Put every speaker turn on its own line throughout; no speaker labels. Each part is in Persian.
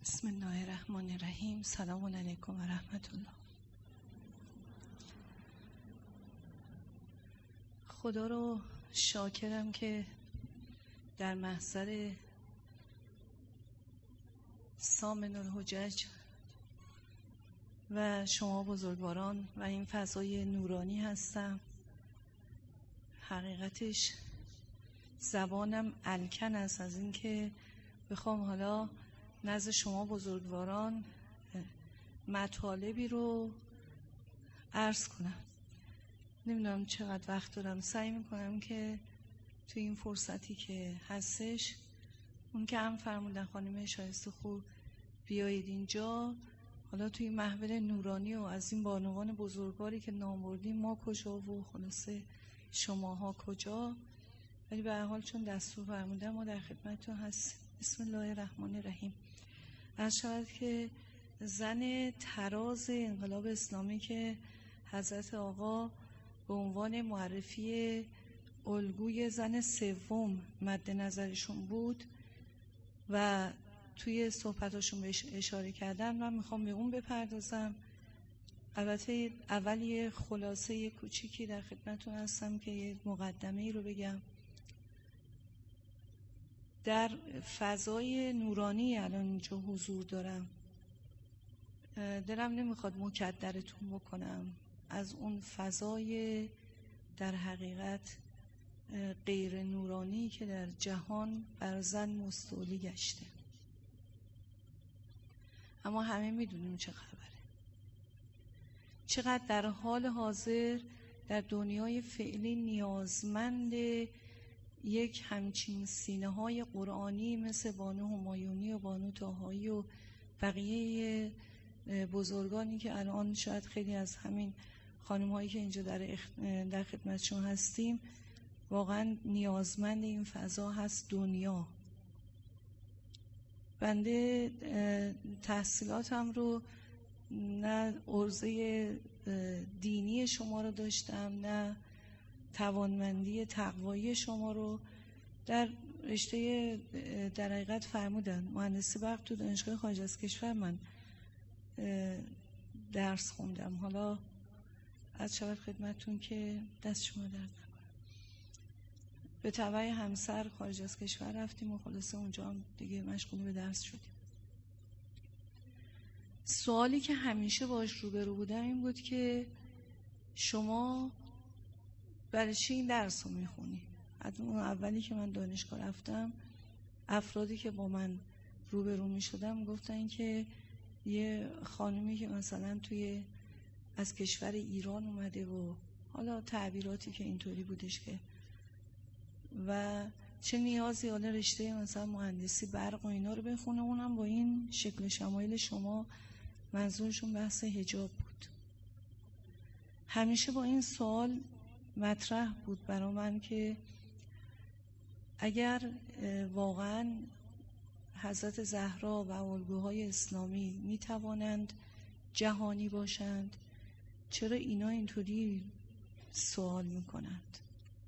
بسم الله الرحمن الرحیم. سلام علیکم و رحمت الله. خدا رو شاکرم که در محضر سامن الحجج و شما بزرگواران و این فضای نورانی هستم. حقیقتش زبانم الکن است از این که بخوام حالا نزد شما بزرگواران مطالبی رو عرض کنم. نمیدونم چقدر وقت دارم. سعی میکنم که تو این فرصتی که هستش، اون که هم فرمودن خانم شایسته خوب بیایید اینجا، حالا توی محفل نورانی و از این بانوان بزرگواری که نام بردیم ما کجا و خلاصه شماها کجا، ولی به هر حال چون دستور فرمودن ما در خدمتتون هستیم. بسم الله الرحمن الرحیم. عرض شود که زن تراز انقلاب اسلامی که حضرت آقا به عنوان معرفی الگوی زن سوم مد نظرشون بود و توی صحبتاشون بهش اشاره کردن، من میخوام به اون بپردازم. البته اول یه خلاصه کوچیکی در خدمتتون هستم که یه مقدمه ای رو بگم. در فضای نورانی الان اینجا حضور دارم. دلم نمیخواد مکدرتون بکنم از اون فضای در حقیقت غیر نورانی که در جهان بر زن مستولی گشته، اما همه میدونیم چه خبره. چقدر در حال حاضر در دنیای فعلی نیازمند یک همچین سینه های قرآنی مثل بانو همایونی و بانو طاهایی و بقیه بزرگانی که الان شاید خیلی از همین خانم هایی که اینجا در خدمتشون هستیم واقعا نیازمند این فضا هست. دنیا بنده تحصیلاتم رو نه عرضه دینی شما رو داشتم، نه توانمندی تقوایی شما رو. در رشته در حقیقت فرمودن مهندسی برق تو دانشگاه خارج از کشور من درس خوندم. حالا از شود خدمتتون که دست شما درد نکنه. به تبع همسر خارج از کشور رفتیم و خلاصه اونجا هم دیگه مشغول به درس شدیم. سوالی که همیشه باش روبرو بودم این بود که شما برای چی این درس رو میخونی؟ از اون اولی که من دانشگاه رفتم افرادی که با من روبرو میشدم گفتن که یه خانومی که مثلا از کشور ایران اومده و حالا تعبیراتی که اینطوری بودش که و چه نیازی حالا رشته مثلا مهندسی برق و اینا رو بخونه، اونم با این شکل شمایل شما. منظورشون بحث حجاب بود. همیشه با این سوال مطرح بود برای من که اگر واقعا حضرت زهرا و الگوهای اسلامی می توانند جهانی باشند، چرا اینا اینطوری سوال می کنند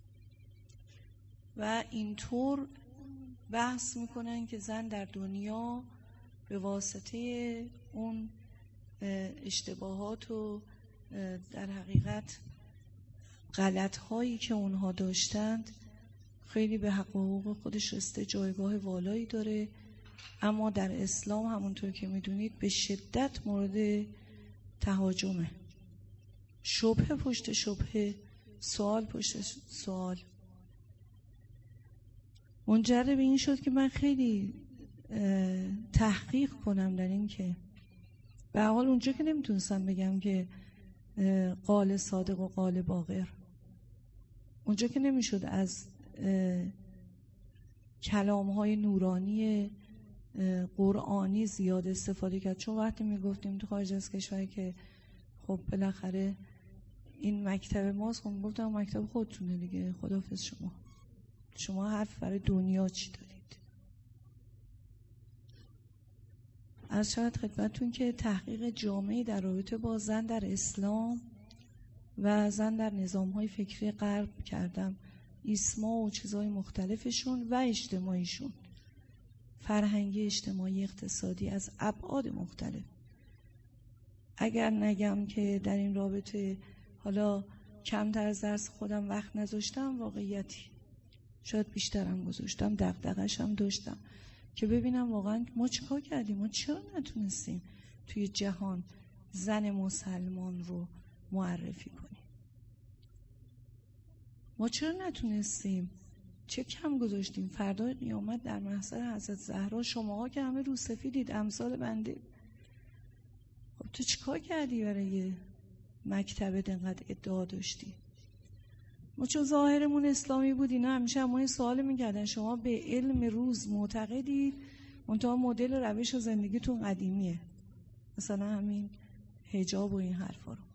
و اینطور بحث می کنند که زن در دنیا به واسطه اون اشتباهات و در حقیقت غلط هایی که اونها داشتند خیلی به حق و حقوق خودش رسیده، جایگاه والایی داره، اما در اسلام همونطور که میدونید به شدت مورد تهاجمه. شبهه پشت شبهه، سوال پشت سوال. منجر به این شد که من خیلی تحقیق کنم در این که به حال اونجا که نمیتونستم بگم که قال صادق و قال باقر، اونجا که نمیشد از کلام‌های نورانی قرآنی زیاد استفاده کرد، چون وقتی میگفتیم تو خارج از کشور که خب بالاخره این مکتب ماست، خب گفتم مکتب خودتونه دیگه، خداحافظ شما حرف برای دنیا چی دارید؟ از شاید خدمتتون که تحقیق جامعی در رابطه با زن در اسلام و زن در نظام‌های فکری غرب کردم، ایسما و چیزهای مختلفشون و اجتماعیشون. فرهنگی، اجتماعی، اقتصادی، از ابعاد مختلف. اگر نگم که در این رابطه حالا کمتر از درس خودم وقت نذاشتم، واقعیتی شاید بیشترم گذاشتم، دغدغه‌اش هم داشتم که ببینم واقعا ما چیکار کردیم، ما چرا نتونستیم توی جهان زن مسلمان رو معرفی کنیم، ما چرا نتونستیم، چه کم گذاشتیم. فردای قیامت در محضر حضرت زهرا شماها که همه روسفیدید امثال بنده، خب تو چیکار کردی برای مکتبت انقدر ادعا داشتی؟ ما چون ظاهرمون اسلامی بود اینا همیشه ما این سوال میکردن شما به علم روز معتقدید منتها مدل روش و زندگیتون قدیمیه، مثلا همین حجاب و این حرفا رو.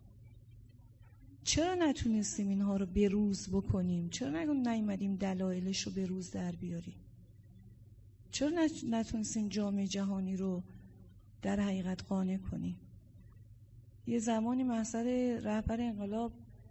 چرا نتونستیم اینها رو به روز بکنیم؟ چرا نیومدیم دلایلش رو به روز در بیاریم؟ چرا نتونستیم جامعه جهانی رو در حقیقت قانع کنیم؟ یه زمانی محضر رهبر انقلاب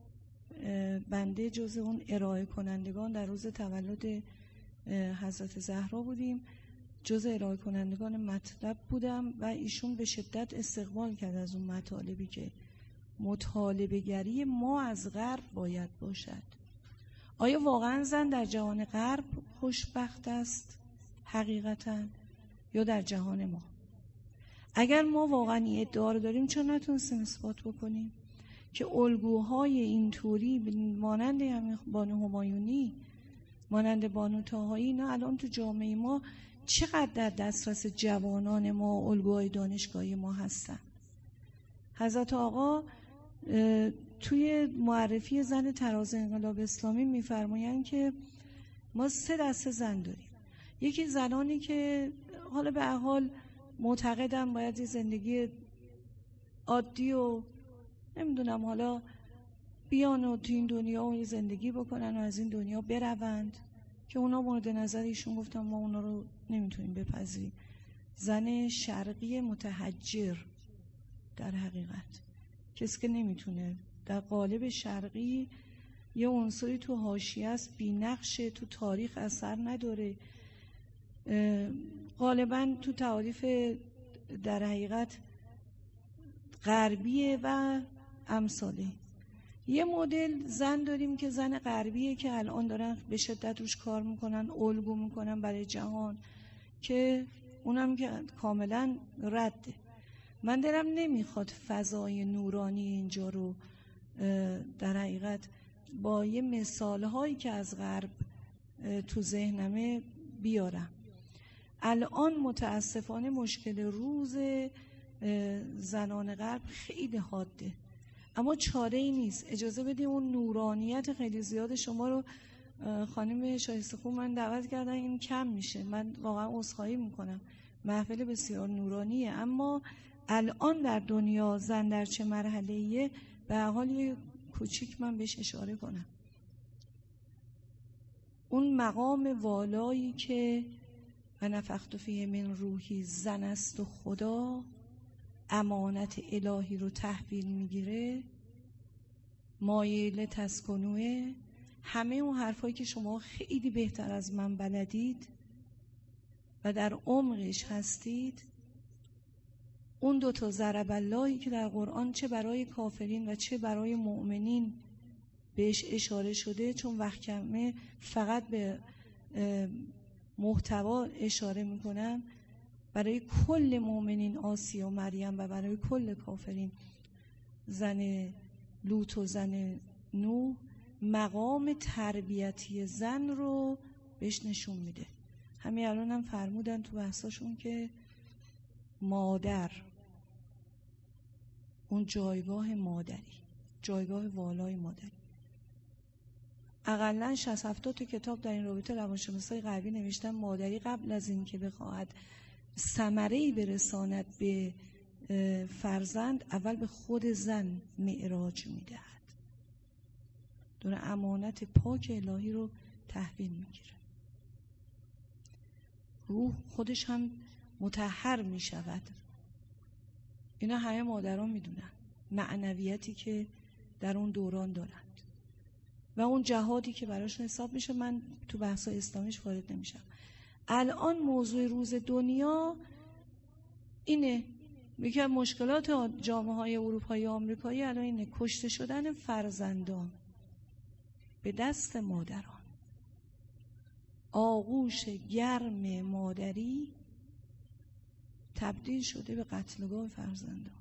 بنده جز اون ارائه کنندگان در روز تولد حضرت زهرا بودیم، جز ارائه کنندگان مطلب بودم و ایشون به شدت استقبال کرد از اون مطالبی که مطالبه گری ما از غرب باید باشد. آیا واقعا زن در جهان غرب خوشبخت است حقیقتا یا در جهان ما؟ اگر ما واقعا این ادعا رو داریم چرا نتونستیم اثبات بکنیم که الگوهای اینطوری مانند همین بانو همایونی، مانند بانو طاهایی، اینا الان تو جامعه ما چقدر در دسترس جوانان ما الگوهای دانشگاهی ما هستن؟ حضرت آقا توی معرفی زن تراز انقلاب اسلامی میفرمایند که ما 3 دسته زن داریم. یکی زنانی که حالا به هر حال معتقدم باید یه زندگی عادی و نمیدونم حالا بیان و تو این دنیا و یه زندگی بکنن و از این دنیا بروند، که اونا مورد نظر ایشون گفتم ما اونا رو نمیتونیم بپذیریم. زن شرقی متحجر در حقیقت کسی که نمیتونه در قالب شرقی یه عنصری تو حاشیه است، بی‌نقشه، تو تاریخ اثر نداره، غالبا تو تعاریف در حقیقت غربیه و امثاله. یه مدل زن داریم که زن غربیه که الان دارن به شدت روش کار میکنن، الگو میکنن برای جهان، که اونم که کاملا رده. من دلم نمیخواد فضای نورانی اینجا رو در حقیقت با یه مثالهایی که از غرب تو ذهنمه بیارم. الان متاسفانه مشکل روز زنان غرب خیلی حاده، اما چاره ای نیست. اجازه بدیم اون نورانیت خیلی زیاد شما رو خانم شایسته خوب من دعوت کردن، این کم میشه، من واقعا عذرخواهی میکنم، محفل بسیار نورانیه، اما الان در دنیا زن در چه مرحله‌ایه به هر حال یه کوچیک من بهش اشاره کنم. اون مقام والایی که و نفخت فیه من روحی زن است و خدا امانت الهی رو تحویل میگیره، مایل تسکنوه، همه اون حرفایی که شما خیلی بهتر از من بلدید و در عمقش هستید، اون 2 ضرب اللهی که در قرآن چه برای کافرین و چه برای مؤمنین بهش اشاره شده، چون وقت کمه فقط به محتوا اشاره میکنم، برای کل مؤمنین آسیا و مریم و برای کل کافرین زن لوط و زن نوح، مقام تربیتی زن رو بهش نشون میده. همین الان هم فرمودن تو بحثاشون که مادر، اون جایگاه مادری، جایگاه والای مادری، اقلن 60-70 تا کتاب در این رابطه روانشناسای غربی نوشتن مادری قبل از این که بخواهد ثمره‌ای برساند به فرزند اول به خود زن معراج میدهد، داره امانت پاک الهی رو تحویل میگیره، روح خودش هم مطهر میشود. اینا همه مادران میدونن معنویتی که در اون دوران دارند و اون جهادی که براشون حساب میشه. من تو بحث‌های اسلامیش وارد نمیشم، الان موضوع روز دنیا اینه. یکی از مشکلات جامعه‌های اروپایی و آمریکایی الان اینه، کشته شدن فرزندان به دست مادران. آغوش گرم مادری تبدیل شده به قتلگاه فرزندان.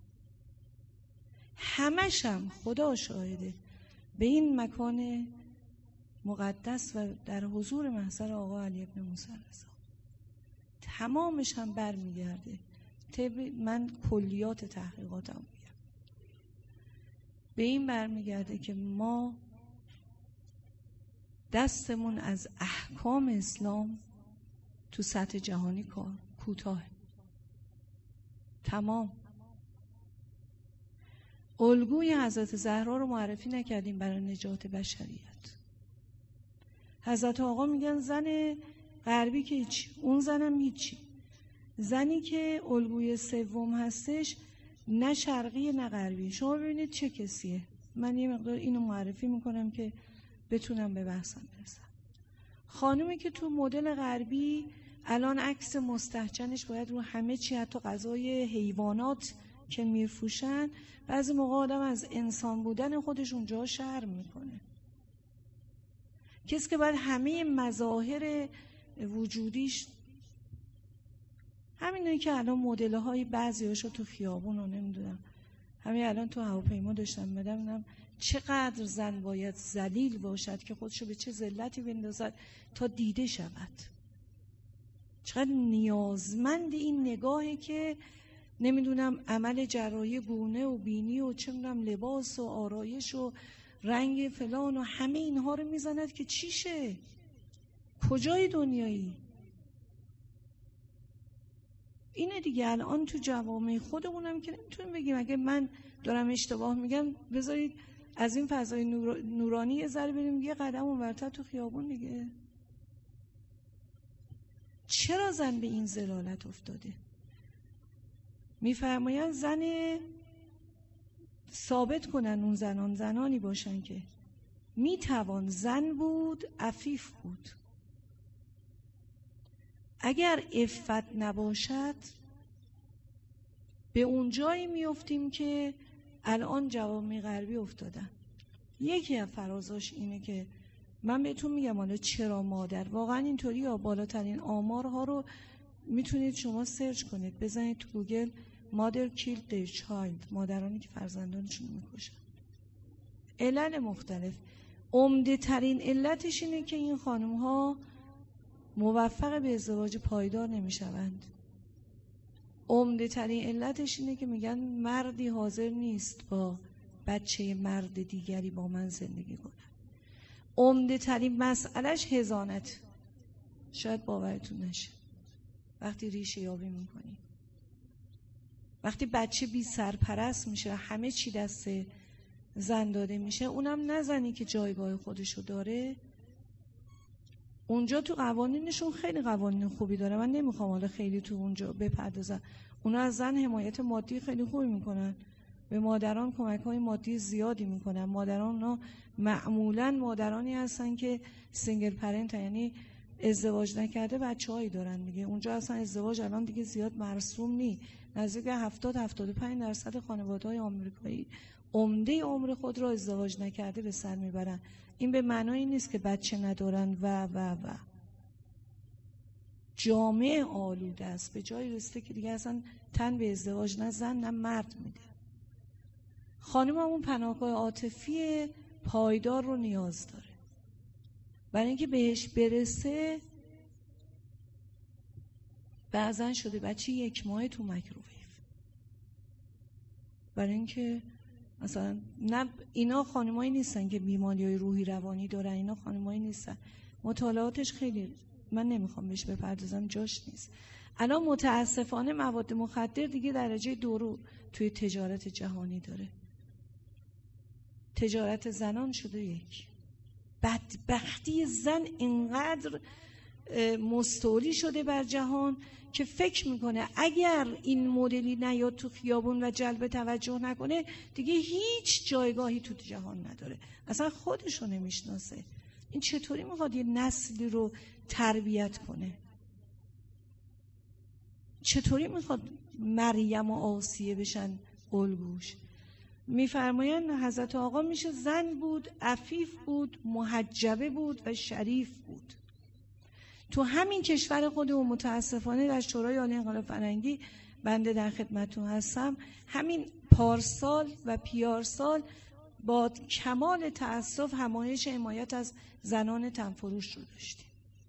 همش هم خدا شاهده به این مکان مقدس و در حضور محضر آقا علی ابن موسی رضا تمامش هم برمیگرده. من کلیات تحقیقاتم میگم به این برمیگرده که ما دستمون از احکام اسلام تو سطح جهانی کار کوتاه. تمام الگوی حضرت زهرا رو معرفی نکردیم برای نجات بشریت. حضرت آقا میگن زن غربی که هیچی، اون زنم هیچی. زنی که الگوی سوم هستش نه شرقی نه غربی. شما ببینید چه کسیه. من یه مقدار اینو معرفی میکنم که بتونم به بحثم برسم. خانومی که تو مدل غربی الان عکس مستحجنش باید رو همه چی، حتی غذای حیوانات که میفروشن، بعضی موقع آدم از انسان بودن خودش اونجا شرم میکنه. کسی که باید همه مظاهر وجودیش همینایی که الان مدل های بعضی هاشو تو خیابون رو نمیدونم، همین الان تو هواپیما داشتم بدم چقدر زن باید ذلیل باشد که خودشو به چه ذلتی بندازد تا دیده شود. چقدر نیازمند این نگاهی که نمیدونم عمل جراحی گونه و بینی و چه میدونم لباس و آرایش و رنگ فلان و همه اینها رو میزند که چیشه؟ کجای دنیایی؟ اینه دیگه. الان تو جوامع خودمونم که نمیتونیم بگیم، اگه من دارم اشتباه میگم بذارید از این فضای نورانی یه ذره بریم یه قدم اونورتر تو خیابون دیگه. چرا زن به این ضلالت افتاده؟ میفرمایند زن ثابت کنن اون زنانی باشن که میتوان زن بود، عفیف بود. اگر عفت نباشد به اون جایی میافتیم که الان جوامع غربی افتادن. یکی از فرازاش اینه که من بهتون میگم حالا چرا مادر واقعا اینطوری، یا بالاترین آمارها رو میتونید شما سرچ کنید، بزنید تو گوگل mother killed their child، مادرانی که فرزندانشون میکشن. علل مختلف. عمده ترین علتش اینه که این خانم ها موفق به ازدواج پایدار نمیشوند. عمده ترین علتش اینه که میگن مردی حاضر نیست با بچه مرد دیگری با من زندگی کنه. عمده ترین مسئلهش حضانت. شاید باورتون نشه وقتی ریشه یابی میکنی، وقتی بچه بی سرپرست میشه، همه چی دست زن داده میشه، اونم نه زنی که جایگاه خودشو داره. اونجا تو قوانینشون خیلی قوانین خوبی داره، من نمیخوام حالا خیلی تو اونجا بپردازم. اونا از زن حمایت مادی خیلی خوبی میکنن، به مادران کمک‌های مادی زیادی میکنن. مادران اونا معمولاً مادرانی هستن که سینگل پرنت، یعنی ازدواج نکرده بچه‌هایی دارن دیگه. اونجا اصلا ازدواج الان دیگه زیاد مرسوم نی. نزدیک 70-75% خانواده‌های آمریکایی عمده عمر خود را ازدواج نکرده به سر میبرن. این به معنای نیست که بچه ندارن و جامعه آلوده است، به جای رسیده که دیگه اصلا تن به ازدواج نه زن نه مرد میده. خانم همون پناهگاه عاطفی پایدار رو نیاز داره. برای اینکه بهش برسه بعضن شده بچه 1 ماه تو مایکروویو. برای اینکه مثلا نه اینا خانمایی نیستن که بیماری‌های روحی روانی دارن، اینا خانمایی نیستن. مطالعاتش خیلی من نمیخوام بهش بپردازم، جاش نیست. الان متاسفانه مواد مخدر دیگه درجه 2 رو توی تجارت جهانی داره. تجارت زنان شده 1. بدبختی زن اینقدر مستولی شده بر جهان که فکر میکنه اگر این مدلی نیاد تو خیابون و جلب توجه نکنه دیگه هیچ جایگاهی تو جهان نداره، اصلا خودشو نمیشناسه. این چطوری میخواد یه نسلی رو تربیت کنه؟ چطوری میخواد مریم و آسیه بشن الگوش؟ میفرمایند حضرت آقا میشه زن بود، عفیف بود، محجبه بود و شریف بود. تو همین کشور خودمون متاسفانه در شورای عالی انقلاب فرهنگی بنده در خدمتتون هستم، همین پارسال و پیارسال با کمال تأسف همایش حمایت از زنان تنفروش رو داشتیم.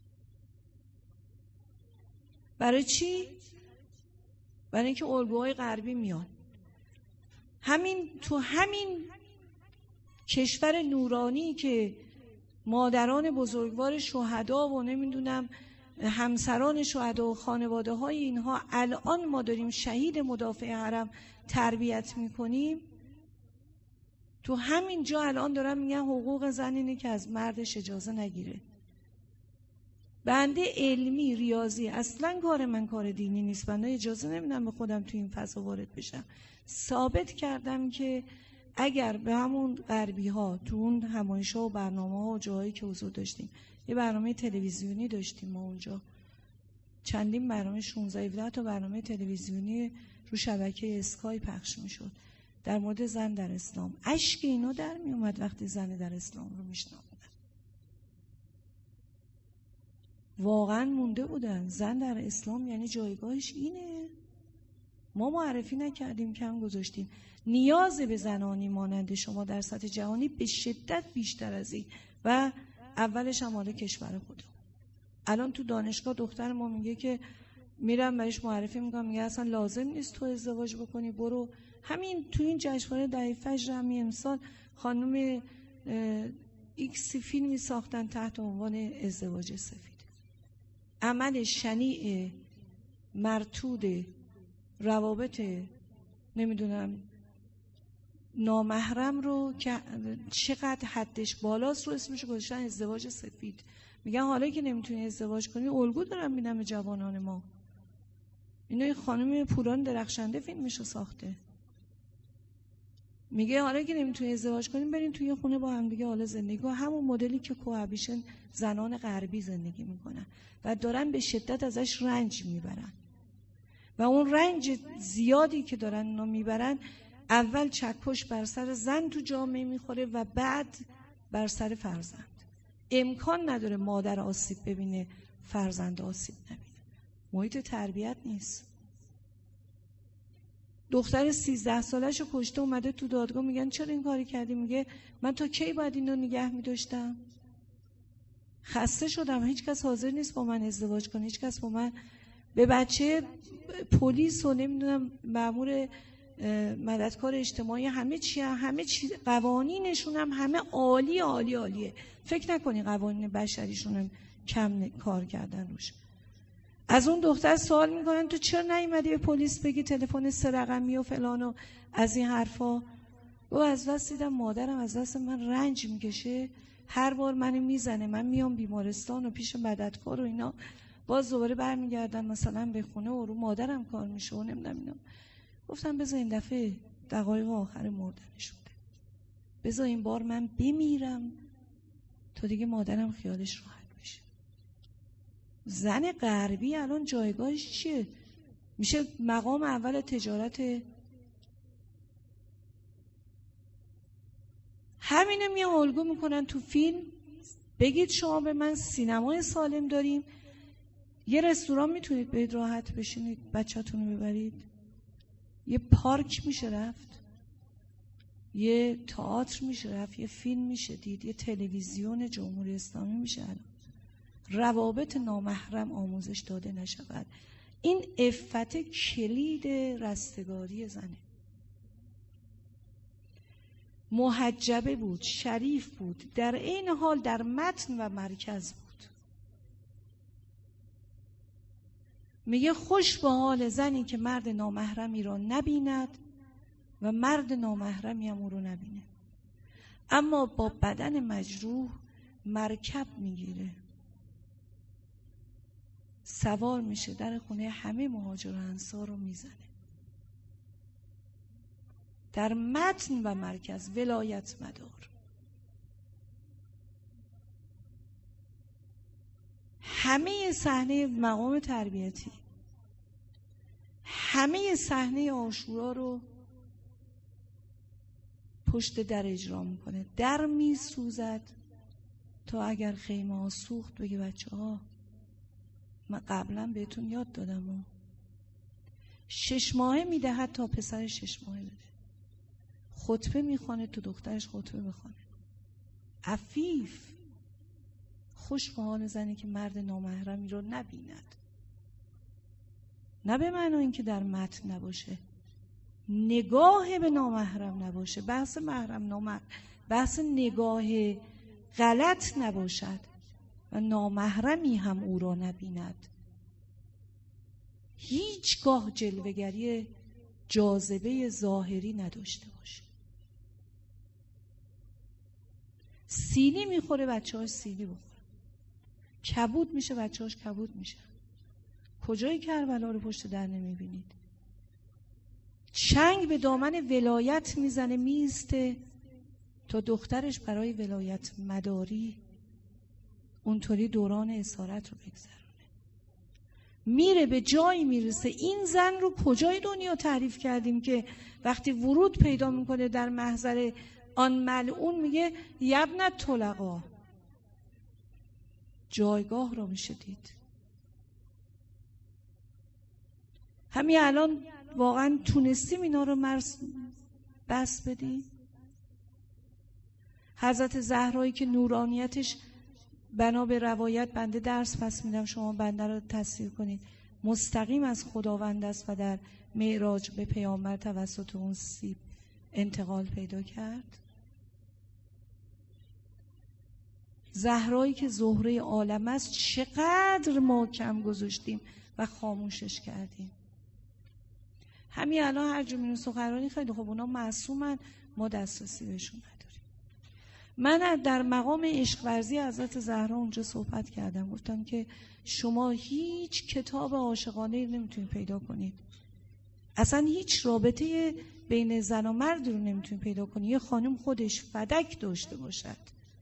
برای چی؟ برای اینکه الگوهای غربی میان. تو همین کشور نورانی که مادران بزرگوار شهدا و نمیدونم همسران شهدا و خانواده های اینها الان ما داریم شهید مدافع حرم تربیت میکنیم، تو همین جا الان دارن میگن حقوق زن اینه که از مردش اجازه نگیره. بنده علمی ریاضی اصلا کار من کار دینی نیست، بنده اجازه نمیدم به خودم تو این فضا وارد بشم. ثابت کردم که اگر به همون غربی ها تو اون همایش ها و برنامه ها و جایی که حضور داشتیم، یه برنامه تلویزیونی داشتیم ما اونجا، چندین برنامه 16 تا برنامه تلویزیونی رو شبکه اسکای پخش میشد در مورد زن در اسلام. اشک اینا در می اومد وقتی زن در اسلام رو میشناختن. واقعا مونده بودن زن در اسلام یعنی جایگاهش اینه. ما معرفی نکردیم، کم گذاشتیم. نیاز به زنانی مانند شما در سطح جهانی به شدت بیشتر از این و اولش هم مال کشور خودم. الان تو دانشگاه دختر ما میگه که میرم برایش معرفی میکنم، میگه اصلا لازم نیست تو ازدواج بکنی، برو همین تو این جشنواره دهه فجر همین امسال خانم ایکس فیلمی ساختن تحت عنوان ازدواج سفید. عمل شنیع مرتود روابط نمیدونم نامحرم رو که چقدر حدش بالاست رو اسمش گذاشتن ازدواج سفید. میگن حالا که نمیتونی ازدواج کنی الگو دارن میدن به جوانان ما. اینو خانم پوران درخشنده فیلمشو ساخته. میگه حالا که نمیتونی ازدواج کنیم بریم توی خونه با هم دیگه حالا زندگی کن، همون مدلی که کوهابیشن زنان غربی زندگی میکنن و دارن به شدت ازش رنج میبرن و اون رنج زیادی که دارن اونا میبرن اول چکش بر سر زن تو جامعه میخوره و بعد بر سر فرزند. امکان نداره مادر آسیب ببینه فرزند آسیب نبینه. محیط تربیت نیست. دختر 13 سالش رو کشته اومده تو دادگاه، میگن چرا این کاری کردی؟ میگه من تا کی باید اینو نگه میداشتم؟ خسته شدم، هیچ کس حاضر نیست با من ازدواج کنه، هیچ کس با من. به بچه پلیس و نمیدونم مأمور مددکار اجتماعی همه چی قوانینشون هم همه عالی عالی عالیه. فکر نکنی قوانین بشریشون هم کم کار کردن روش. از اون دختر سوال میکنن تو چرا نیومدی به پلیس بگی تلفن 3 رقمی و فلان و از این حرفا؟ و از دست دیدم مادرم از دست من رنج میکشه، هر بار منو میزنه، من میام بیمارستان و پیش مددکار و اینا، باز دوباره برمیگردم مثلا به خونه و رو مادرم کار میشه و نمیدونم اینا. گفتم بذار این دفعه دقایق آخر مردنش بوده، بذار این بار من بمیرم تا دیگه مادرم خیالش راحت بشه. زن غربی الان جایگاهش چیه؟ میشه مقام اول تجارت. همینه میان الگو میکنن تو فیلم. بگید شما به من سینمای سالم داریم، یه رستوران میتونید برید راحت بشینید بچه‌تون رو ببرید، یه پارک میشه رفت، یه تئاتر میشه رفت، یه فیلم میشه دید، یه تلویزیون جمهوری اسلامی میشه الان. روابط نامحرم آموزش داده نشود. این عفت کلید رستگاری زنه. محجبه بود، شریف بود، در این حال در متن و مرکز بود. میگه خوش به حال زنی که مرد نامحرمی را نبیند و مرد نامحرمی هم او رو نبینه، اما با بدن مجروح مرکب میگیره، سوار میشه، در خونه همه مهاجر و انصار رو میزنه. در متن و مرکز ولایت مدار. همه صحنه مقام تربیتی همه صحنه عاشورا رو پشت در اجرا میکنه. در میسوزد تا اگر خیمه ها سوخت بگه بچه ها من قبلا بهتون یاد دادم و 6 ماهه میدهد تا پسر 6 ماهه بده. خطبه میخوانه تو دخترش خطبه بخوانه. عفیف خوش به حال زنی که مرد نامحرمی رو نبیند. نه به معنی اینکه در متن نباشه، نگاه به نامحرم نباشه، بحث محرم نامحرم، بحث نگاه غلط نباشد و نامحرمی هم او را نبیند. هیچگاه جلوه‌گری جاذبه ظاهری نداشته باشه. سینی میخوره بچه‌هاش سینی بخوره، کبود میشه بچه‌هاش کبود میشه. کجای کربلا رو پشت در نمیبینید؟ چنگ به دامن ولایت میزنه میسته تا دخترش برای ولایت مداری اونطوری دوران اسارت رو بگذرونه. میره به جایی میرسه. این زن رو کجای دنیا تعریف کردیم که وقتی ورود پیدا میکنه در محضر آن ملعون میگه یبنت طلقا؟ جایگاه رو میشه دید. همین الان واقعا تونستیم اینا رو بس بدیم؟ حضرت زهرایی که نورانیتش بنا به روایت، بنده درس پس میدم شما بنده رو تصدیق کنید، مستقیم از خداوند است و در معراج به پیامبر توسط اون سیب انتقال پیدا کرد. زهرایی که زهره عالم است چقدر ما کم گذاشتیم و خاموشش کردیم. همین الان هر جمعه سخنرانی خیلی خب اونا معصومن، ما دسترسی بهشون نداریم. من در مقام عشق ورزی حضرت زهرا اونجا صحبت کردم، گفتم که شما هیچ کتاب عاشقانه نمیتونید پیدا کنید، اصلا هیچ رابطه بین زن و مرد رو نمیتونید پیدا کنید. یه خانم خودش فدک داشته باشد،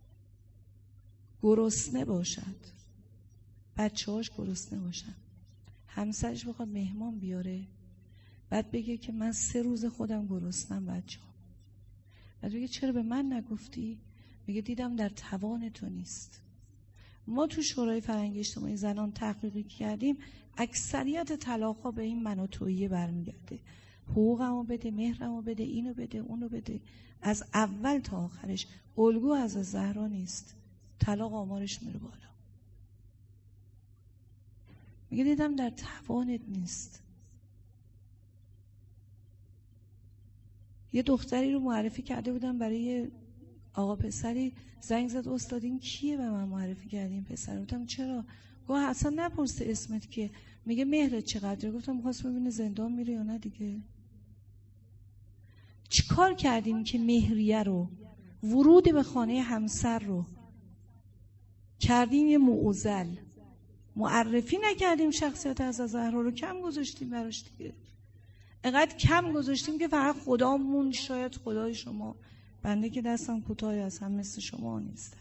گرسنه باشد، بچه‌هاش گرسنه باشن، همسرش بخواد مهمان بیاره، بعد بگه که من 3 روز خودم گرسنم بچه‌ها، بعد بگه چرا به من نگفتی؟ میگه دیدم در توان تو نیست. ما تو شورای فرهنگی اجتماعی زنان تحقیقی کردیم، اکثریت طلاق‌ها به این منوتویی برمیگرده. حقوقمو بده، مهرمو بده، اینو بده، اونو بده، از اول تا آخرش. الگو از زهرا نیست، طلاق آمارش میره بالا. میگه دیدم در توانت نیست. یه دختری رو معرفی کرده بودم برای آقا پسری، زنگ زد استاد این کیه به من معرفی کردی این پسر؟ گفتم چرا؟ گفت اصلا نپرسه اسمت کیه، میگه مهرت چقدره. گفتم می‌خواست ببینه زندان میره یا نه دیگه. چیکار کردیم که مهریه رو، ورود به خانه همسر رو کردیم یه معضل؟ معرفی نکردیم شخصیت از زهرا رو، کم گذاشتیم براش دیگه. اینقدر کم گذاشتیم که فقط خدامون، شاید خدای شما، بنده که دستم کوتاه هستم مثل شما نیستم.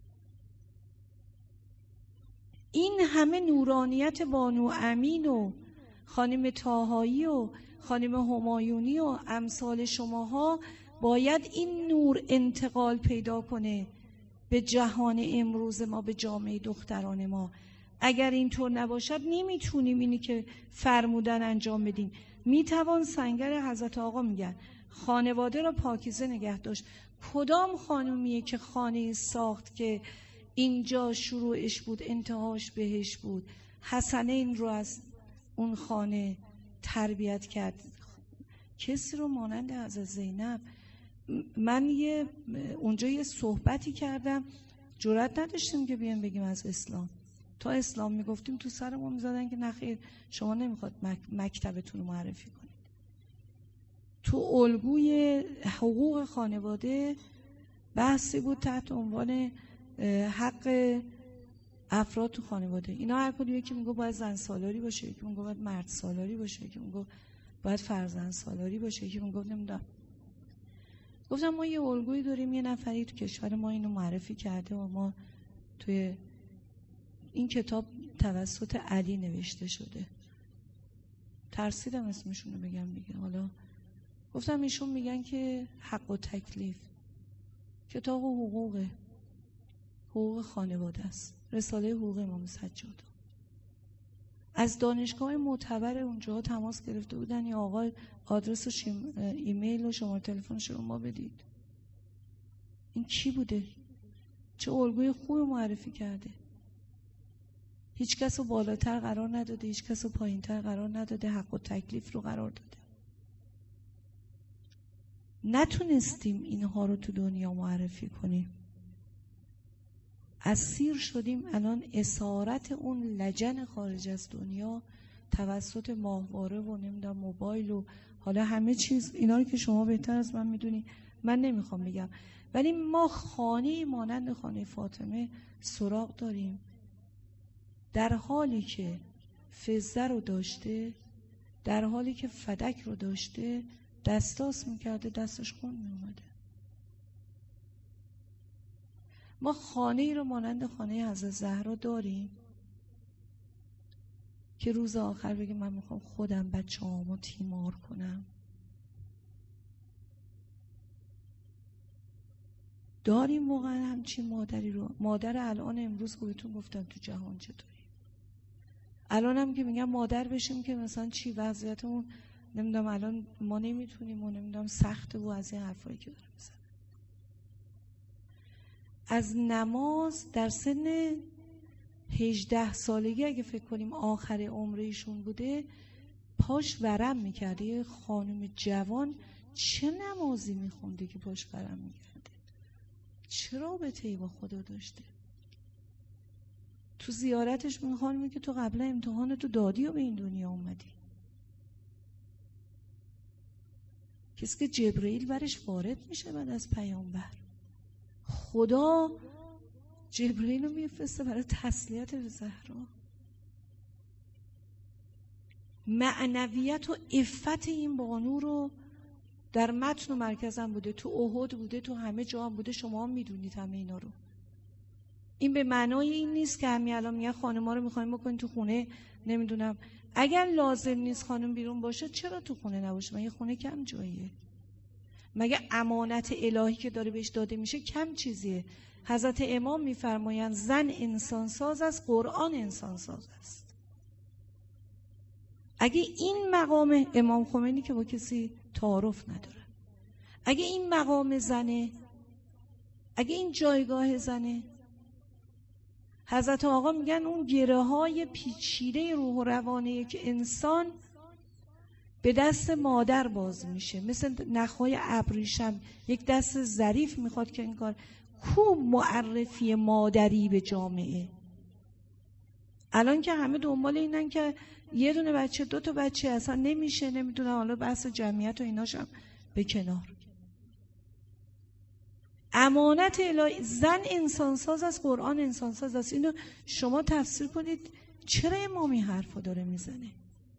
این همه نورانیت بانو امین و خانم طاهایی و خانم همایونی و امثال شماها، باید این نور انتقال پیدا کنه به جهان امروز ما، به جامعه دختران ما. اگر اینطور نباشد نمیتونیم اینی که فرمودن انجام بدیم. میتوان سنگر حضرت آقا میگن خانواده را پاکیزه نگه داشت. کدام خانومیه که خانه ساخت که اینجا شروعش بود انتهاش بهش بود؟ حسنین رو از اون خانه تربیت کرد. کسی رو مانند حضرت زینب. من اونجا یه صحبتی کردم، جرئت نداشتیم که بیان بگیم از اسلام. تا اسلام میگفتیم تو سرمون میزدن که نخیر شما نمیخواد مکتبتون رو معرفی کنید. تو الگوی حقوق خانواده بحثی بود تحت عنوان حق افراد تو خانواده. اینا هر کدوم یکی میگه باید زن سالاری باشه، یکی میگه باید مرد سالاری باشه، یکی میگه باید فرزند سالاری باشه، یکی میگه نمیدونم. گفتم ما یه الگویی داریم، یه نفری تو کشور ما اینو معرفی کرده و ما توی این کتاب توسط علی نوشته شده. ترسیدم اسمشون رو بگم دیگه. حالا گفتم ایشون میگن که حق و تکلیف کتاب و حقوق خانواده است، رساله حقوق امام سجاد. از دانشگاه معتبر اونجا تماس گرفته بودن، یا آقا آدرس و ایمیل و شماره تلفنش رو ما بدید. این کی بوده؟ چه الگوی خوبی معرفی کرده؟ هیچ کس رو بالاتر قرار نداده، هیچ کس رو پایینتر قرار نداده، حق و تکلیف رو قرار داده. نتونستیم اینها رو تو دنیا معرفی کنیم، اسیر شدیم. الان اسارت اون لجن خارج از دنیا توسط ماهواره و نمیدونم موبایل و حالا همه چیز، اینا رو که شما بهتر از من میدونی، من نمیخوام بگم، ولی ما خانه مانند خانه فاطمه سراغ داریم، در حالی که فضه رو داشته، در حالی که فدک رو داشته، دستاس میکرده، دستش خون میومده. ما خانه ای رو مانند خانه حضرت زهرا داریم که روز آخر بگه من میخوام خودم بچه‌هامو تیمار کنم. داریم واقعا همچین مادری رو؟ مادر الان امروز که بهتون گفتم تو جهان چطوری، الان هم که میگم مادر بشیم که مثلا چی وضعیتمون، نمیدونم الان ما نمیتونیم و نمیدونم سخته و از این حرفایی که داره میزنه. از نماز در سن 18 سالگی اگه فکر کنیم آخر عمرشون بوده، پاش ورم میکرده. یه خانم جوان چه نمازی میخونده که پاش ورم میکرده؟ چه رابطه‌ای با خدا داشته؟ تو زیارتش میخوانیم که تو قبلا امتحانتو دادی و به این دنیا اومدی. کسی که جبرئیل برش وارد میشه بعد از پیامبر، خدا جبرئیل رو میفرسته برای تسلیت زهرا. معنویت و عفت این بانو رو در متن و مرکز هم بوده، تو احد بوده، تو همه جا هم بوده، شما هم میدونید همه اینا رو. این به معنای این نیست که همین الان میگن خانم‌ها رو میخوایم بکنیم تو خونه، نمیدونم اگر لازم نیست خانم بیرون باشه چرا تو خونه نباشه؟ مگه خونه کم جاییه؟ مگه امانت الهی که داره بهش داده میشه کم چیزیه؟ حضرت امام میفرمایند زن انسان ساز است، قرآن انسان ساز است. اگه این مقام امام خمینی که با کسی تعارف نداره، اگه این مقام زنه، اگه این جایگاه زنه، حضرت آقا میگن اون گره های پیچیده روح و روانه که انسان به دست مادر باز میشه، مثل نخهای ابریشم یک دست ظریف میخواد که این کار. کو معرفی مادری به جامعه؟ الان که همه دنبال اینن که یه دونه بچه، 2 تا بچه اصلا نمیشه، نمیدونم حالا بحث جمعیت و ایناشم به کنار. امانت الهی، زن انسانساز است، قرآن انسانساز است. اینو شما تفسیر کنید. چرا امام این حرفو داره میزنه؟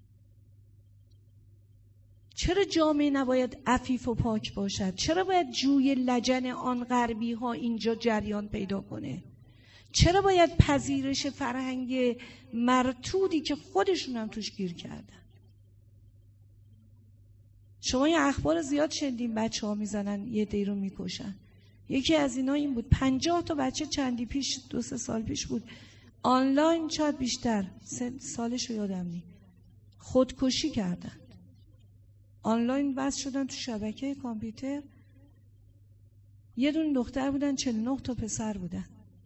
چرا جامعه نباید عفیف و پاک باشد؟ چرا باید جوی لجن آن غربی ها اینجا جریان پیدا کنه؟ چرا باید پذیرش فرهنگ مرتودی که خودشون هم توش گیر کردن؟ شما یه اخبار زیاد شنیدین بچه ها میزنن یه دی رو میکشن. یکی از اینا این بود 50 تا بچه چندی پیش 2-3 سال پیش بود، آنلاین شاید بیشتر، سالش رو یادم نی، خودکشی کردن. آنلاین بس شدن تو شبکه کامپیوتر. یه دونه دختر بودن، 49 تا پسر بودن.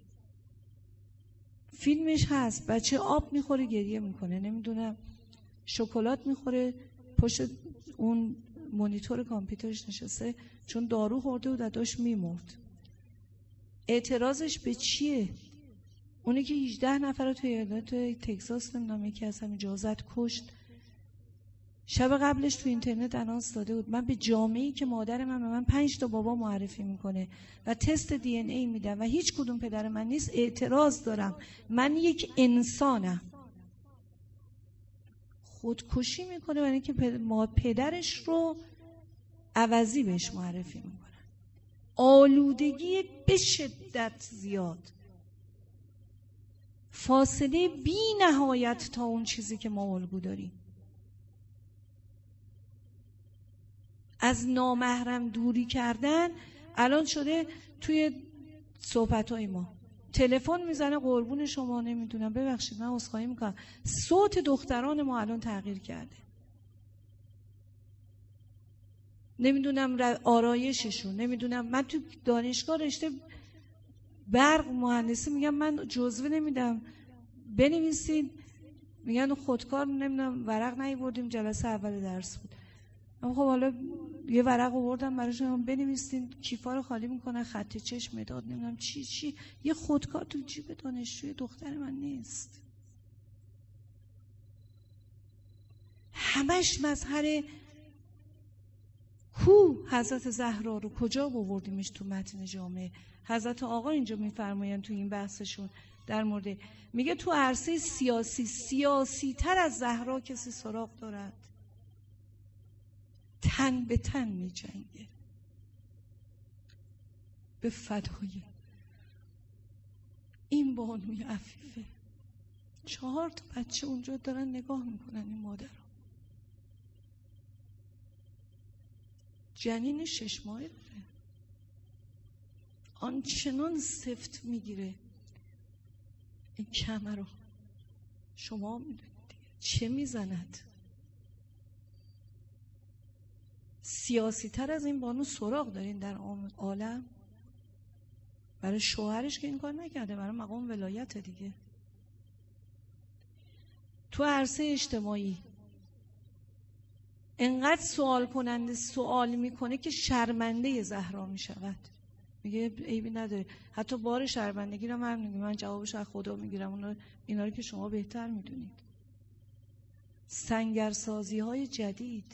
فیلمش هست، بچه آب میخوره گریه میکنه، نمیدونم شکلات میخوره، پشت اون مانیتور کامپیوترش نشسته چون دارو خورده بود و داشت میمرد. اعتراضش به چیه؟ اونی که 18 نفر رو توی تگزاس نمیدونم یکی از همین جازت کشت. شب قبلش تو اینترنت انانس داده بود من به جامعه‌ای که مادر من به من 5 تا بابا معرفی میکنه و تست دی ان ای میدم و هیچ کدوم پدر من نیست اعتراض دارم. من یک انسانم. خودکشی میکنه برای اینکه پدرش رو عوضی بهش معرفی میکنن. آلودگی به شدت زیاد، فاصله بی نهایت تا اون چیزی که ما الگو داریم. از نامحرم دوری کردن الان شده توی صحبت‌های ما. تلفن میزنه قربون شما، نمیدونم، ببخشید من عذرخواهی میکنم، صوت دختران ما الان تغییر کرده، نمیدونم آرایششون، نمیدونم. من تو دانشگاه رشته برق مهندسی میگم من جزوه نمیدم بنویسید، میگن خودکار نمیدونم ورق نیاوردیم، جلسه اول درس بود. خب حالا یه ورق آوردم براشون بنویسین، کیفا رو خالی میکنن، خط چشم، مداد، نمیدونم چی. یه خودکار تو جیب دانشجوی دختر من نیست. همش مظهر کو حضرت زهرا رو کجا آوردیمش تو متن جامعه؟ حضرت آقا اینجا میفرمایند تو این بحثشون در مورد، میگه تو عرصه سیاسی تر از زهرا کسی سراغ دارد؟ تن به تن می جنگه به فدای این بانوی عفیفه. 4 بچه اونجا دارن نگاه میکنن این مادر رو، جنین 6 ماهه داره، آنچنان سفت میگیره این کمر رو، شما میدونید چه میزند. سیاسی تر از این بانو سراغ دارین در عالم؟ برای شوهرش که این کار نکرده، برای مقام ولایت دیگه. تو عرصه اجتماعی انقدر سوال کننده سوال میکنه که شرمنده زهرا میشود، میگه عیبی نداره، حتی بار شرمندگی رو من جوابش از خدا میگیرم، اینا رو که شما بهتر میدونید. سنگرسازی های جدید،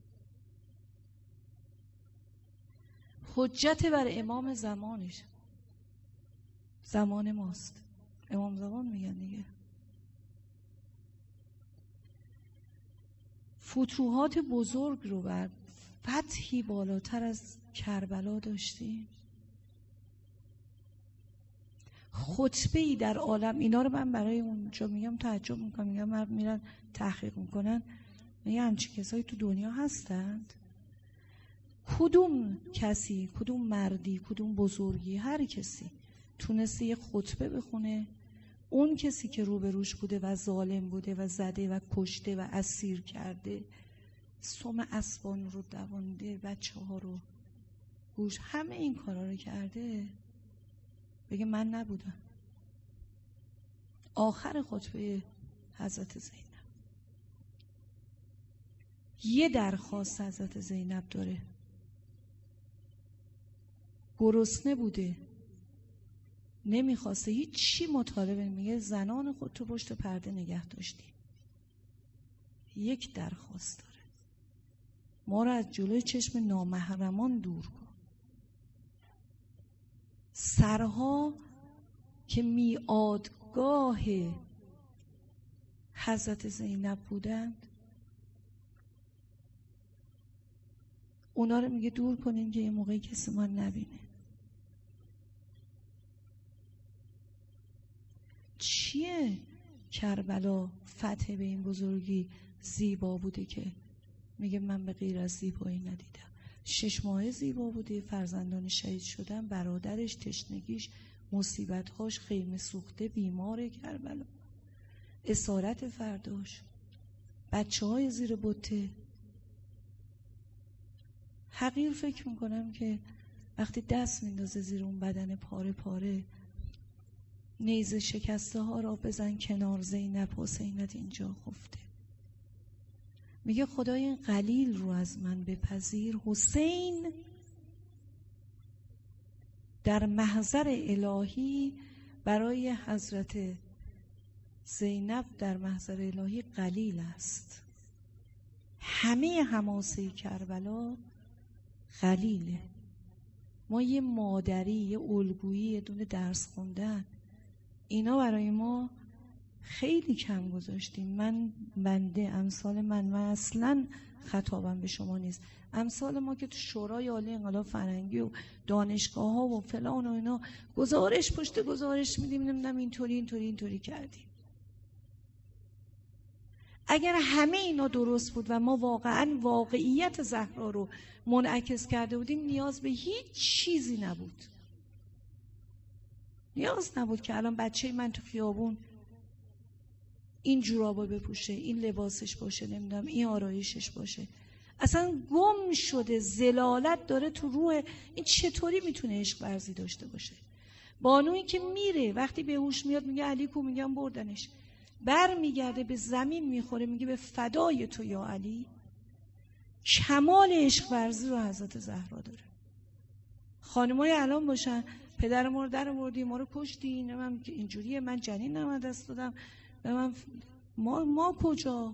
حجت بر امام زمانش، زمان ماست، امام زمان میگن دیگه. فتوحات بزرگ رو بر فتحی بالاتر از کربلا داشتیم. خطبه‌ای در عالم، اینا رو من برای اونجا میگم تعجب میکنم، میگم میرن تحقیق میکنن، میگم همچین کسایی تو دنیا هستند؟ کدوم کسی، کدوم مردی، کدوم بزرگی، هر کسی تونسته یه خطبه بخونه؟ اون کسی که روبروش بوده و ظالم بوده و زده و کشته و اسیر کرده، سم اسبان رو دوانده، بچه ها رو گوش، همه این کارا رو کرده، بگه من نبودم؟ آخر خطبه حضرت زینب یه درخواست حضرت زینب داره، گرسنه بوده، نمیخواسته هیچ چی مطالبه، میگه زنان خود تو پشت پرده نگه داشتی. یک درخواست داره، ما رو از جلوی چشم نامحرمان دور کن. سرها که میعادگاه حضرت زینب بودند، اونا رو میگه دور کنین که یه موقعی کسی ما نبینه. چیه کربلا فتح به این بزرگی زیبا بوده که میگه من به غیر از زیبایی ندیدم؟ 6 ماه زیبا بوده، فرزندان شهید شدن، برادرش، تشنگیش، مصیبتهاش، خیمه سوخته، بیمار کربلا، اسارت فرداش، بچه های زیر بته. حقیر فکر میکنم که وقتی دست میندازه زیر اون بدن پاره پاره، نیزه شکسته ها را بزن کنار، زینب حسینت اینجا خفته. میگه خدای این قلیل رو از من بپذیر. حسین در محضر الهی برای حضرت زینب در محضر الهی قلیل است. همه حماسه کربلا قلیله. ما یه مادری، یه الگویی، یه دونه درس خوندن، اینا برای ما خیلی کم گذاشتیم. من بنده، امثال من اصلا خطابم به شما نیست، امثال ما که تو شورای عالی انقلاب فرهنگی و دانشگاه ها و فلان و اینا گزارش پشت گزارش میدیم، نمیدونم اینطوری کردیم. اگر همه اینا درست بود و ما واقعا واقعیت زهرا رو منعکس کرده بودیم، نیاز به هیچ چیزی نبود. نیاز نبود که الان بچه من تو خیابون این جورابو بپوشه، این لباسش باشه، نمیدونم این آرایشش باشه. اصلا گم شده، ضلالت داره تو روح. این چطوری میتونه عشق ورزی داشته باشه؟ بانویی که میره وقتی به هوش میاد میگه علی کو، میگم بردنش، بر میگرده به زمین میخوره میگه به فدای تو یا علی. کمال عشق ورزی رو حضرت زهرا داره. خانمای الان باشن پدر ما رو در آوردی، ما رو کشتی، من اینجوریه، من جنین نم دست دادم، ما کجا؟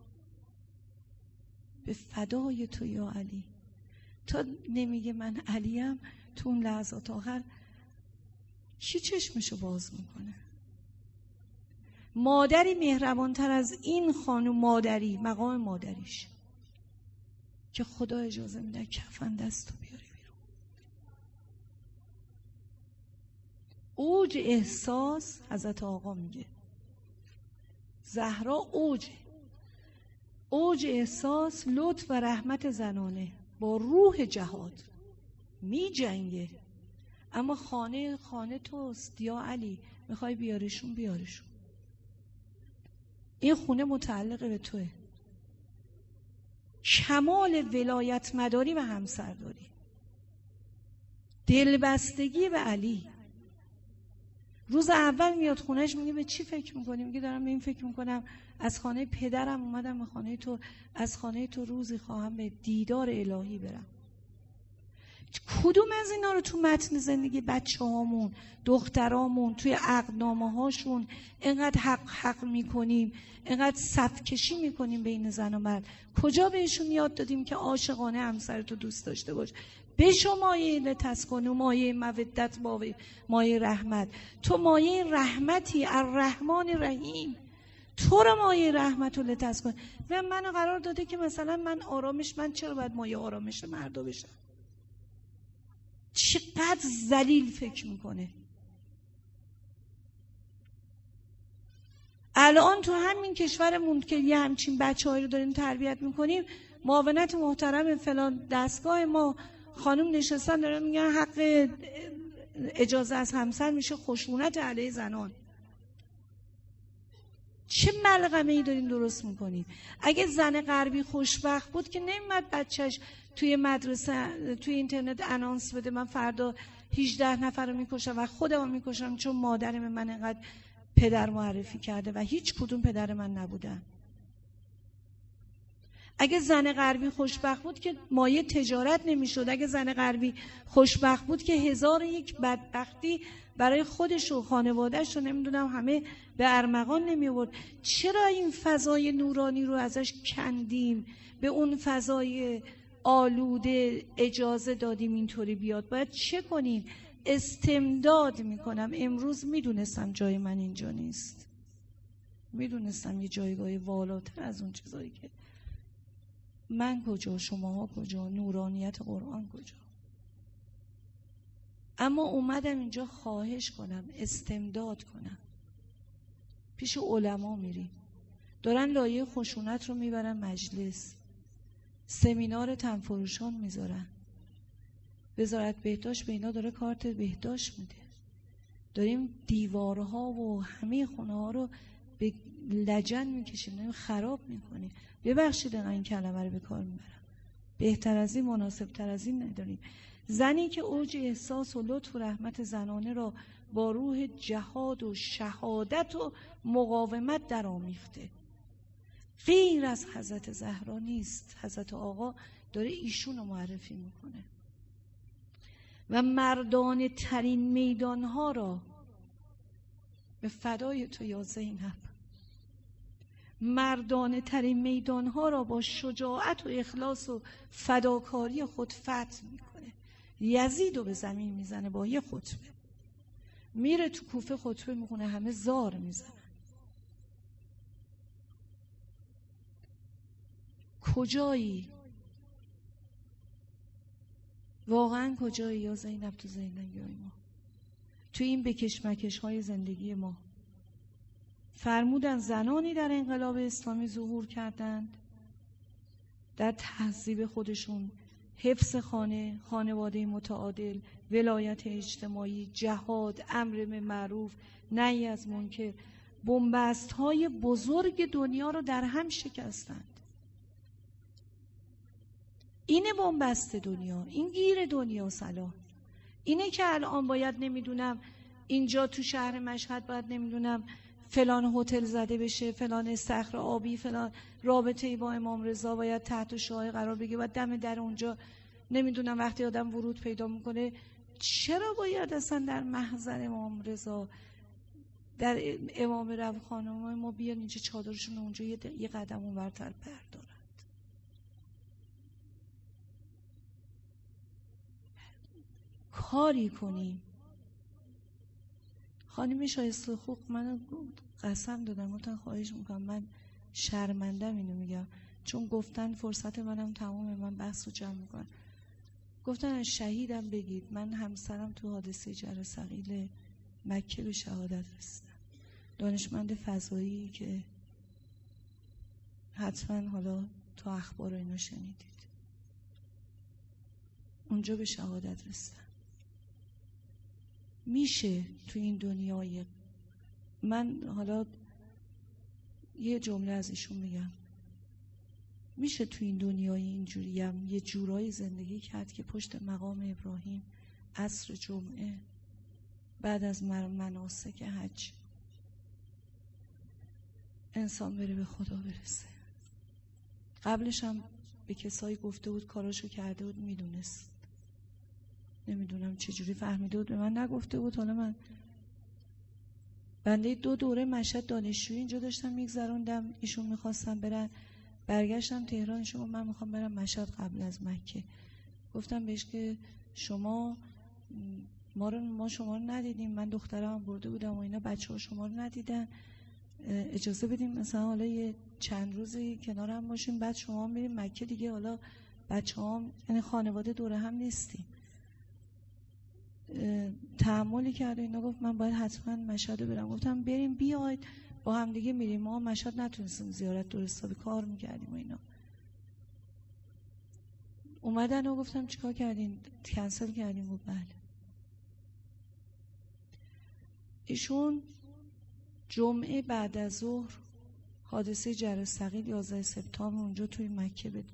به فدای تو یا علی. تا نمیگه من علیم، تو اون لحظات آخر کی چشمشو باز میکنه؟ مادری مهربانتر از این خانم، مادری، مقام مادریش، که خدا اجازه میده کفن دستو بیاری بیرون. اوج احساس، حضرت آقا میگه زهرا اوج احساس، لطف و رحمت زنانه با روح جهاد می جنگه. اما خانه توست یا علی، میخوای بیارشون، این خونه متعلق به توه. کمال ولایت مداری و همسرداری، دلبستگی به علی. روز اول میاد خونهش میگه به چی فکر میکنی؟ میگه دارم به این فکر میکنم از خانه پدرم اومدم به خانه تو، از خانه تو روزی خواهم به دیدار الهی برم. کدوم از اینا رو تو متن زندگی بچه هامون، دخترامون، توی عقدنامه هاشون اینقدر حق میکنیم، اینقدر صف کشی میکنیم بین زن و مرد؟ کجا بهشون یاد دادیم که عاشقانه همسرتو دوست داشته باش؟ به شما مایه لتسکن و مایه مودت با مایه رحمت. تو مایه رحمتی، الرحمن رحیم، تو رو مایه رحمت و لتسکن. و منو قرار داده که مثلا من چرا باید مایه آرامش مردا بشم؟ چقدر ذلیل فکر میکنه. الان تو همین کشورمون که یه همچین بچه‌هایی رو داریم تربیت میکنیم، معاونت محترم فلان دستگاه ما خانم نشستن دارن میگن حق اجازه از همسر میشه خشونت علیه زنان. چه ملغمه ای دارین درست میکنین؟ اگه زن غربی خوشبخت بود که نمیاد بچهش توی مدرسه توی اینترنت انانس بده من فردا 18 نفر رو میکشم و خودمو میکشم چون مادرم من اینقدر پدر معرفی کرده و هیچ کدوم پدر من نبودن. اگه زن غربی خوشبخت بود که مایه تجارت نمیشد. اگه زن غربی خوشبخت بود که 1001 بدبختی برای خودش و خانوادهش و نمیدونم همه به ارمغان نمی آورد. چرا این فضای نورانی رو ازش کندیم، به اون فضای آلوده اجازه دادیم اینطوری بیاد؟ باید چه کنیم؟ استمداد میکنم. امروز میدونستم جای من اینجا نیست، میدونستم یه جایگاه والاتر از اون چیزایی که من کجا، شماها کجا، نورانیت قرآن کجا. اما اومدم اینجا خواهش کنم، استمداد کنم. پیش علما میریم، دارن لایه خشونت رو میبرن مجلس، سمینار تنفروشان میذارن، وزارت بهداشت به اینا داره کارت بهداشت میده، داریم دیوارها و همه خونه ها رو به لجن میکشیم، داریم خراب میکنیم. ببخشید این کلمه رو به کار میبرم، بهتر از این، مناسب تر از این نداریم. زنی که اوج احساس و لطف و رحمت زنانه را با روح جهاد و شهادت و مقاومت در آمیخته، غیر از حضرت زهرا نیست. حضرت آقا داره ایشون رو معرفی میکنه و مردانه ترین میدانها را، به فدای تو یا زینب، مردانه ترین میدانها را با شجاعت و اخلاص و فداکاری خود فتح میکنه. یزید رو به زمین میزنه با یه خطبه، میره تو کوفه خطبه میخونه، همه زار میزنن. کجایی؟ واقعا کجایی یا زینب تو زندگی ما، تو این بکش مکش های زندگی ما؟ فرمودن زنانی در انقلاب اسلامی ظهور کردند در تهذیب خودشون حفظ خانواده متعادل، ولایت اجتماعی، جهاد، امر به معروف، نهی از منکر، بنبست‌های بزرگ دنیا رو در هم شکستند. اینه بنبست دنیا، این گیر دنیا صلاح. اینه که الان باید نمیدونم اینجا تو شهر مشهد باید نمیدونم فلان هتل زده بشه، فلان استخر آبی، فلان رابطه‌ای با امام رضا باید تحت شعاع قرار بگیره، باید دم در اونجا نمیدونم وقتی آدم ورود پیدا میکنه چرا باید اصلا در محضر امام رضا در امام رو خانم ما بیان اینجا چادرشون اونجا یه قدم اونورتر بردارند. کاری کنیم. خانم شایسته خوب منو قسم دادم، گفتن خواهش میکنم، من شرمندم اینو میگم چون گفتن فرصت منم تمومه، من بحث رو جمع میکنم. گفتن شهیدم بگید، من همسرم تو حادثه جرثقیل مکه به شهادت رسیدن، دانشمند فضایی که حتما حالا تو اخبار اینو شنیدید، اونجا به شهادت رسیدن. میشه تو این دنیای، من حالا یه جمله از ایشون میگم، میشه تو این دنیای اینجوری هم یه جورایی زندگی کرد که پشت مقام ابراهیم عصر جمعه بعد از مناسک حج انسان بره به خدا برسه. قبلش هم به کسایی گفته بود کاراشو کرده بود، میدونست، نمیدونم چجوری فهمیده بود، به من نگفته بود. حالا من بنده 2 دوره مشهد دانشجویی اینجا داشتم میگذروندم، ایشون میخواستم برن، برگشتم تهران، ایشون من میخوام برم مشهد قبل از مکه. گفتم بهش که شما ما شما رو ندیدیم، من دخترم برده بودم و اینا، بچه‌ها شما رو ندیدن، اجازه بدیم مثلا حالا یه چند روزی کنار هم باشیم، بعد شما میریم مکه دیگه، حالا بچه‌هام یعنی خانواده دوره هم نیستیم. تحملی کرد اینا، گفت من باید حتما مشهد رو برم. گفتم بریم بیاید با هم دیگه میریم، ما مشهد نتونستیم زیارت درست حسابی کار میکردیم و اینا. اومدن و گفتم چیکار کردین؟ کنسل کردیم. و بله. ایشون جمعه بعد از ظهر حادثه جرثقیل 11 سپتامبر اونجا توی مکه به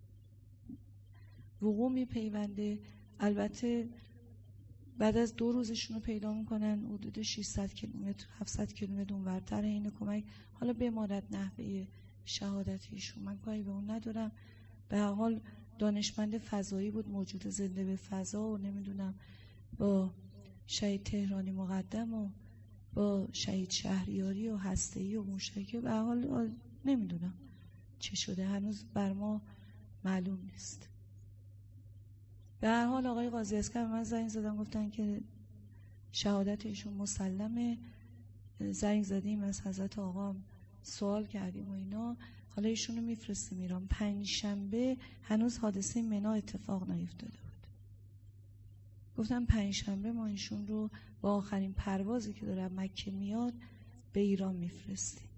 وقوع میپیونده. البته بعد از 2 روزشون رو پیدا میکنن حدود 600 کیلومتر 700 کیلومتر اونورتر. این کمک حالا بماند نحوه شهادت ایشون، من کاری به اون ندارم. به هر حال دانشمند فضایی بود، موجود زنده به فضا، و نمیدونم با شهید تهرانی مقدم و با شهید شهریاری و هسته‌ای و موشکی، به هر حال نمیدونم چه شده، هنوز بر ما معلوم نیست. به هر حال آقای قاضی اسکر من زنگ زدن، گفتن که شهادت ایشون مسلمه، زنگ زدیم از حضرت آقا سوال کردیم و اینا، حالا ایشونو میفرستیم ایران. 5 شنبه هنوز حادثه منی اتفاق نیفتاده بود. گفتم 5 شنبه ما ایشون رو با آخرین پروازی که داره مکه میاد به ایران میفرستیم.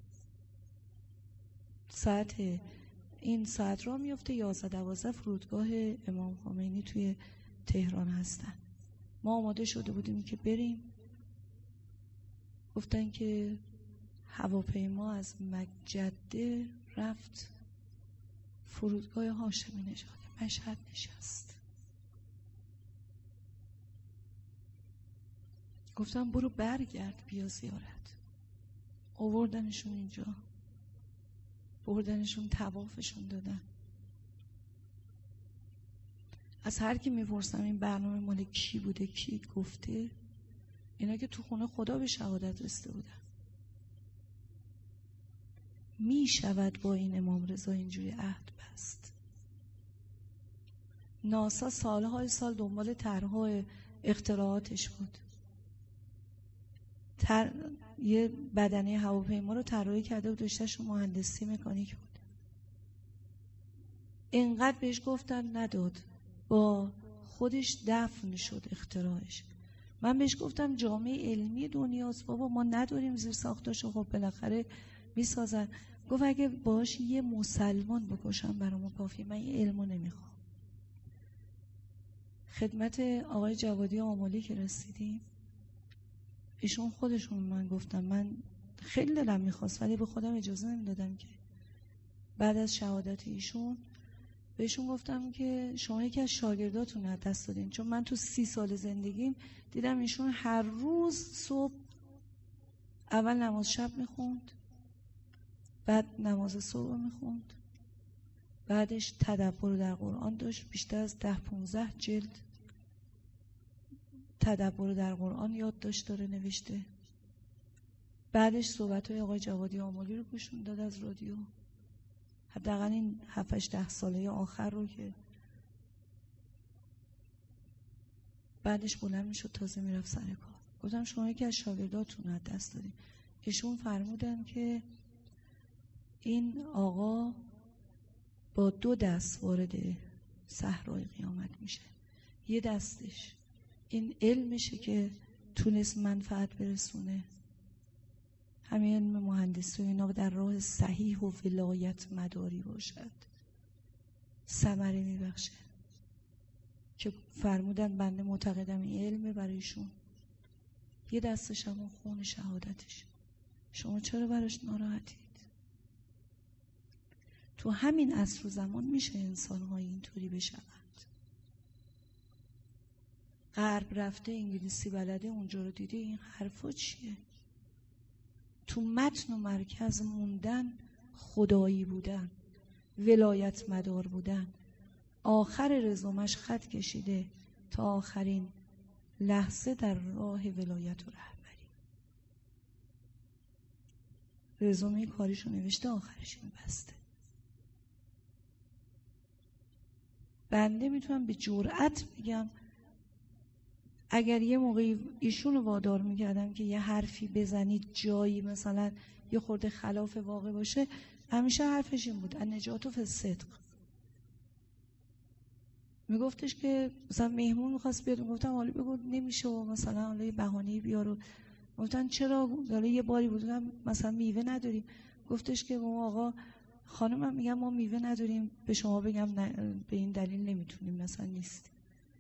این ساعت را میفته 11-12 فرودگاه امام خمینی توی تهران هستن. ما آماده شده بودیم که بریم، گفتن که هواپیما از جده رفت فرودگاه هاشمی نژاد مشهد نشست. گفتم برو برگرد بیا زیارت. آوردنشون اینجا، بردنشون، طوافشون دادن. از هر کی میپرسم این برنامه مال کی بوده، کی گفته، اینا که تو خونه خدا به شهادت رسیده بودن. می شود با این امام رضا اینجوری عهد بست؟ ناسا سالهای سال دنبال طرح‌های اختراعاتش بود. یه بدنه هواپیما رو طراحی کرده بود، رشته‌ش مهندسی مکانیک بود. اینقدر بهش گفتن نداد، با خودش دفن شد اختراعش. من بهش گفتم جامعه علمی دنیاست بابا، ما نداریم زیر ساختاشو، خب بالاخره میسازن. گفت اگه باش یه مسلمان بکشم برام کافیه، من یه علمو نمیخوام. خدمت آقای جوادی آملی که رسیدیم، ایشون خودشون من گفتم من خیلی دلم میخواست ولی به خودم اجازه نمیدادم که بعد از شهادت ایشون بهشون گفتم که شما یکی از شاگرداتون رو دست دادین، چون من تو 30 سال زندگیم دیدم ایشون هر روز صبح اول نماز شب میخوند، بعد نماز صبح میخوند، بعدش تدبر در قرآن داشت، بیشتر از 10-15 جلد تدبر در قرآن یاد داشت داره نوشته، بعدش صحبت‌های آقای جوادی آملی رو گوش میداد از رادیو، حداقل این 7-8-10 ساله آخر رو که بعدش بلند میشد تازه میرفت سر کار. گفتم شما یکی از شاگرداتون رو دست دادین. ایشون فرمودن که این آقا با 2 دست وارد صحرای قیامت میشه، یه دستش این علمشه که تونست منفعت برسونه، همین علم مهندسی و اینا در راه صحیح و ولایت مداری باشد، ثمره میبخشه، که فرمودن بنده معتقدم این علمه برایشون. یه دستش هم خون شهادتش. شما چرا براش ناراحتید؟ تو همین عصر و زمان میشه انسان‌های اینطوری بشوند. غرب رفته انگلیسی بلده اونجا رو دیده، این حرفا چیه؟ تو متن و مرکز موندن، خدایی بودن، ولایت مدار بودن، آخر رزومش خط کشیده تا آخرین لحظه در راه ولایت و رهبری. رزومه کاریشو نوشته، آخرش این بسته. بنده میتونم به جرأت بگم اگر یه موقعی ایشونو وادار میکردم که یه حرفی بزنید جایی مثلا یه خورده خلاف واقع باشه، همیشه حرفش این بود النجات فی الصدق. میگفتش که مثلا مهمون میخواست بیاد، میگفتم حالا بگو نمیشه و مثلا حالا یه بهانه‌ای بیار، و گفتن چرا؟ حالا یه باری بودم مثلا میوه نداریم، گفتش که ما آقا خانمم میگم ما میوه نداریم، به شما بگم نه، به این دلیل نمیتونیم مثلا نیست.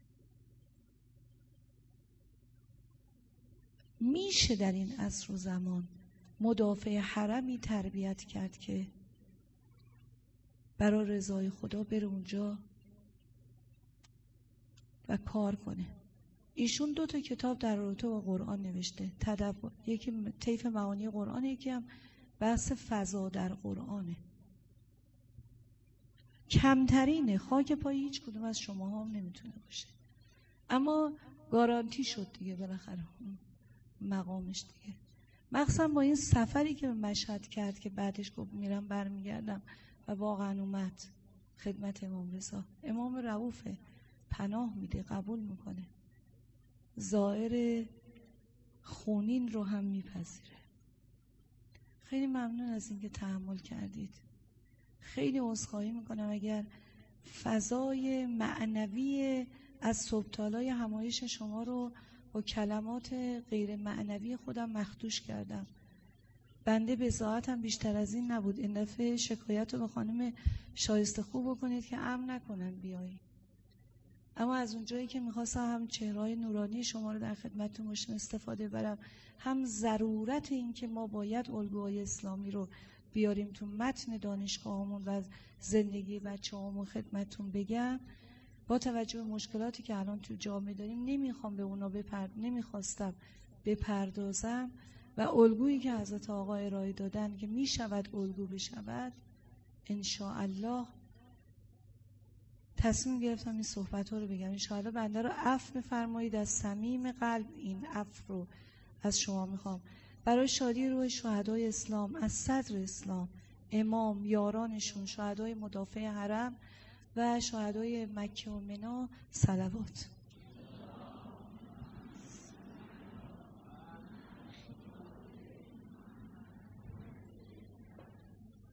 میشه در این عصر و زمان مدافع حرمی تربیت کرد که برای رضای خدا بره اونجا و کار کنه. ایشون 2 کتاب در رابطه با قرآن نوشته، تدبر، یکی طیف معانی قرآن، یکی هم بحث فضا در قرآنه. کمترینه، خاک پای هیچ کدوم از شما هم نمیتونه باشه، اما گارانتی شد دیگه بالاخره مقامش دیگه. مخصوصا با این سفری که مشهد کرد که بعدش گفت میرم برمیگردم و واقعا اومد خدمت امام رضا. امام رؤوفه، پناه میده، قبول میکنه، زائر خونین رو هم میپذیره. خیلی ممنون از اینکه تحمل کردید. خیلی عذرخواهی میکنم اگر فضای معنوی از صبح‌تالای همایش شما رو با کلمات غیر معنوی خودم مخدوش کردم. بنده بضاعتم بیشتر از این نبود. این دفعه شکایت رو به خانم شایسته خوب بکنید که امر نکنن بیایی. اما از اونجایی که میخواستم هم چهرهای نورانی شما رو در خدمتتون باشم استفاده برم، هم ضرورت این که ما باید الگوهای اسلامی رو بیاریم تو متن دانشگاهمون و زندگی بچه‌هامون خدمتتون بگم، با توجه به مشکلاتی که الان تو جامعه داریم نمیخوام به اونا نمیخواستم بپردازم و الگویی که حضرت آقا ارائه دادن که میشود الگو بشود، انشاءالله تصمیم گرفتم این صحبت ها رو بگم. انشاءالله بنده رو عفو بفرمایید، از صمیم قلب این عفو رو از شما میخوام. برای شادی روح شهدای اسلام، از صدر اسلام، امام، یارانشون، شهدای مدافع حرم و شهدای مکه و منا صلوات.